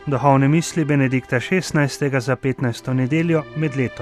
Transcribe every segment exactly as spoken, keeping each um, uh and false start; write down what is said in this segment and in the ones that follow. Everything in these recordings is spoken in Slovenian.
Duhovne misli Benedikta šestnajstega za petnajsto nedeljo med letom.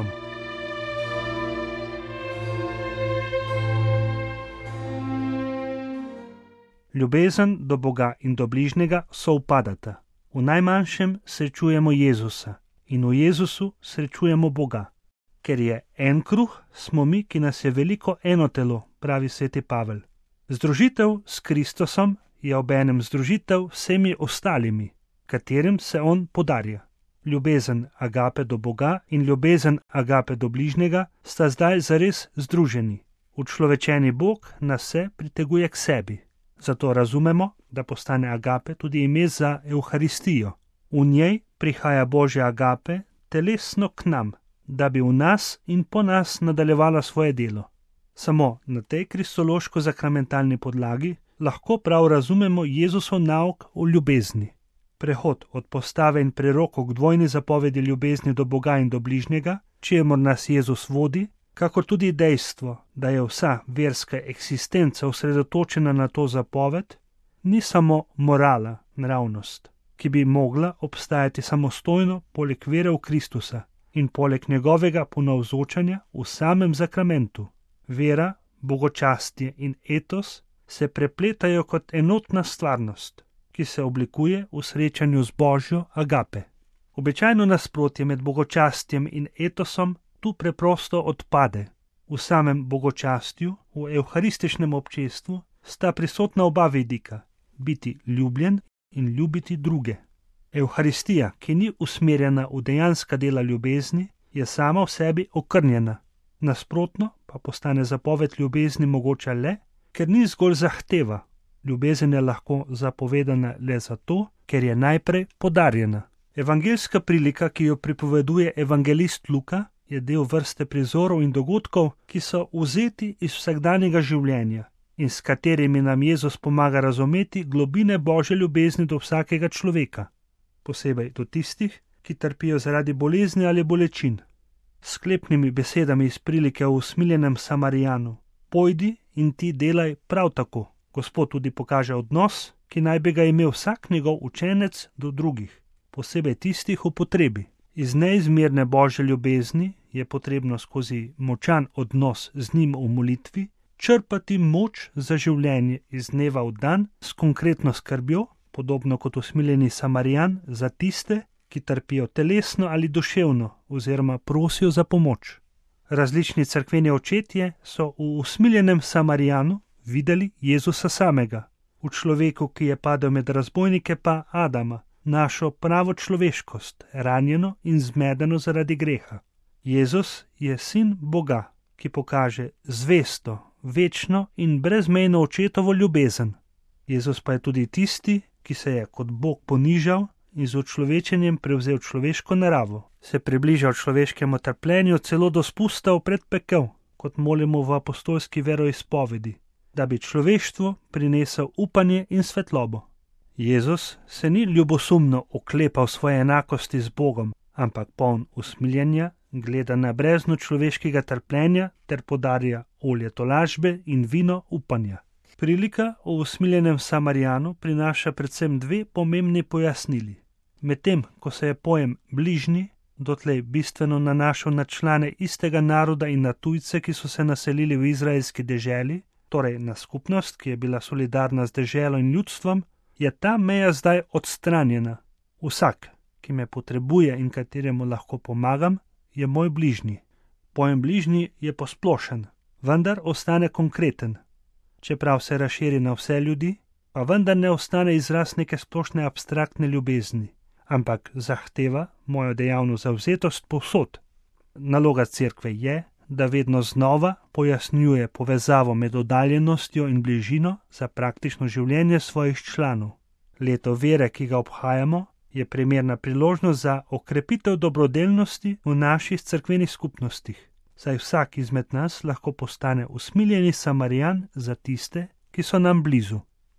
Ljubezen do Boga in do bližnjega sovpadata. V najmanjšem srečujemo Jezusa in v Jezusu srečujemo Boga. Ker je en kruh, smo mi, ki nas je veliko, eno telo, pravi sveti Pavel. Združitev s Kristusom je obenem združitev vsemi ostalimi, katerim se on podarja. Ljubezen agape do Boga in ljubezen agape do bližnjega sta zdaj zares združeni. Učlovečeni Bog nas vse priteguje k sebi. Zato razumemo, da postane agape tudi ime za Evharistijo. V njej prihaja Božja agape telesno k nam, da bi v nas in po nas nadaljevala svoje delo. Samo na tej kristološko-zakramentalni podlagi lahko prav razumemo Jezusov nauk o ljubezni. Prehod od postave in prerokov k dvojni zapovedi ljubezni do Boga in do bližnjega, čemur nas Jezus vodi, kakor tudi dejstvo, da je vsa verska eksistenca osredotočena na to zapoved, ni samo morala, nravnost, ki bi mogla obstajati samostojno poleg vere v Kristusa in poleg njegovega ponavzočanja v samem zakramentu. Vera, bogočastje in etos se prepletajo kot enotna stvarnost, ki se oblikuje v srečanju z Božjo agape. Običajno nasprotje med bogočastjem in etosom tu preprosto odpade. V samem bogočastju, v evharističnem občestvu, sta prisotna oba vidika, biti ljubljen in ljubiti druge. Evharistija, ki ni usmerjena v dejanska dela ljubezni, je sama v sebi okrnjena. Nasprotno pa postane zapoved ljubezni mogoča le, ker ni zgolj zahteva. Ljubezen je lahko zapovedana le zato, ker je najprej podarjena. Evangeljska prilika, ki jo pripoveduje evangelist Luka, je del vrste prizorov in dogodkov, ki so vzeti iz vsakdanjega življenja in s katerimi nam Jezus pomaga razumeti globine Božje ljubezni do vsakega človeka, posebej do tistih, ki trpijo zaradi bolezni ali bolečin. S sklepnimi besedami iz prilike o usmiljenem Samarijanu: pojdi in ti delaj prav tako. Gospod tudi pokaže odnos, ki naj bi ga imel vsak njegov učenec do drugih, posebej tistih v potrebi. Iz neizmerne Božje ljubezni je potrebno skozi močan odnos z njim v molitvi črpati moč za življenje iz dneva v dan s konkretno skrbjo, podobno kot usmiljeni Samarijan, za tiste, ki trpijo telesno ali duševno oziroma prosijo za pomoč. Različni cerkveni očetje so v usmiljenem Samarijanu videli Jezusa samega, v človeku, ki je padel med razbojnike, pa Adama, našo pravo človeškost, ranjeno in zmedeno zaradi greha. Jezus je sin Boga, ki pokaže zvesto, večno in brezmejno očetovo ljubezen. Jezus pa je tudi tisti, ki se je kot Bog ponižal in z učlovečenjem prevzel človeško naravo, se približal človeškemu trpljenju, celo do spusta v predpekel, kot molimo v apostolski veroizpovedi, da bi človeštvu prinesel upanje in svetlobo. Jezus se ni ljubosumno oklepal svoje enakosti z Bogom, ampak poln usmiljenja gleda na brezno človeškega trpljenja ter podarja olje tolažbe in vino upanja. Prilika o usmiljenem Samarijanu prinaša predvsem dve pomembni pojasnili. Medtem, ko se je pojem bližnji dotlej bistveno nanašal na člane istega naroda in na tujce, ki so se naselili v izraelski deželi, torej na skupnost, ki je bila solidarna z deželo in ljudstvom, je ta meja zdaj odstranjena. Vsak, ki me potrebuje in kateremu lahko pomagam, je moj bližnji. Pojem bližnji je posplošen, vendar ostane konkreten. Čeprav se razširi na vse ljudi, pa vendar ne ostane izraz neke splošne abstraktne ljubezni, ampak zahteva mojo dejavno zavzetost povsod. Naloga cerkve je, da vedno znova pojasnjuje povezavo med oddaljenostjo in bližino za praktično življenje svojih članov. Leto vere, ki ga obhajamo, je primerna priložnost za okrepitev dobrodelnosti v naših cerkvenih skupnostih, saj vsak izmed nas lahko postane usmiljeni Samarijan za tiste, ki so nam blizu.